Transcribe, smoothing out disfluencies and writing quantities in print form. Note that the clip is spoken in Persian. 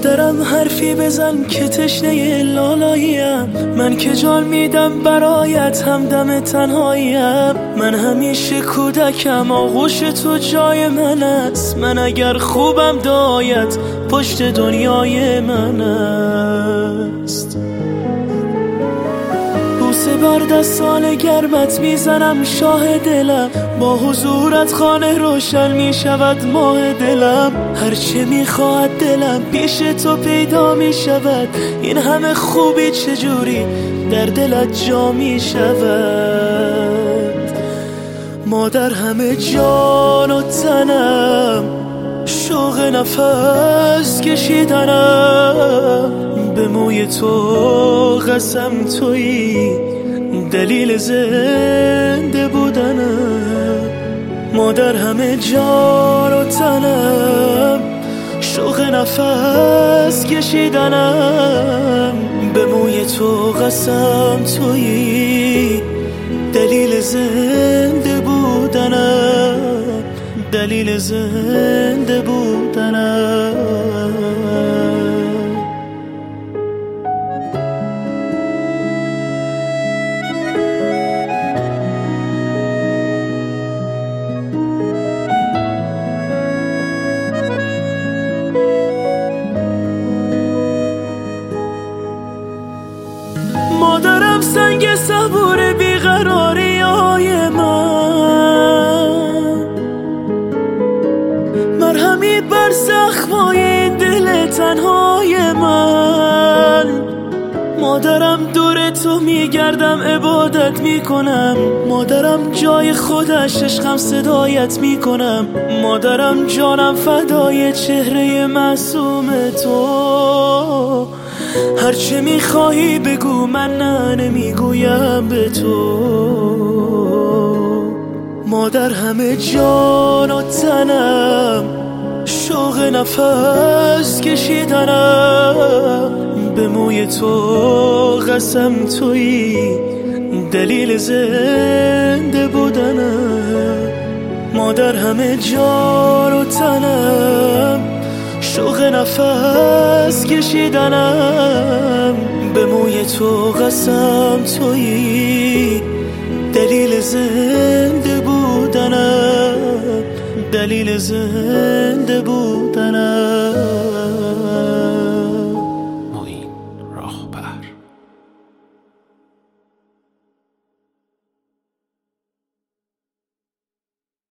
مادرم حرفی بزن که تشنه لالاییم، من که جان میدم برایت همدم تنهاییم. من همیشه کودکم، آغوش تو جای من است. من اگر خوبم دایت پشت دنیای من است. بوسه بر دستان گرمت میزنم شاه دلم، با حضورت خانه روشن میشود ماه دلم. هرچه میخواهد دلم پیش تو پیدا میشود، این همه خوبی چجوری در دلت جا میشود. مادر همه جان و تنم، شوق نفس کشیدنم، به موی تو قسم تویی دلیل زنده بودنم. مادر همه جان و تنم، شوق نفس کشیدنم، به موی تو قسم تویی دلیل زنده بودنم، دلیل زنده بودنم. مادرم سنگ صبور بیقراری های من، مرهمی بر زخمای دل تنهای من. مادرم دور تو میگردم عبادت میکنم، مادرم جای خودش عشقم صدایت میکنم. مادرم جانم فدای چهره معصوم تو، هرچه میخواهی بگو من نه نمیگویم به تو. مادر همه جان و تنم، شوق نفس کشیدنم، به موی تو قسم تویی دلیل زنده بودنم. مادر همه جان و تنم، شوق نفس کشیدنم، به موی تو قسم تویی دلیل زنده بودنم، دلیل زنده بودنم.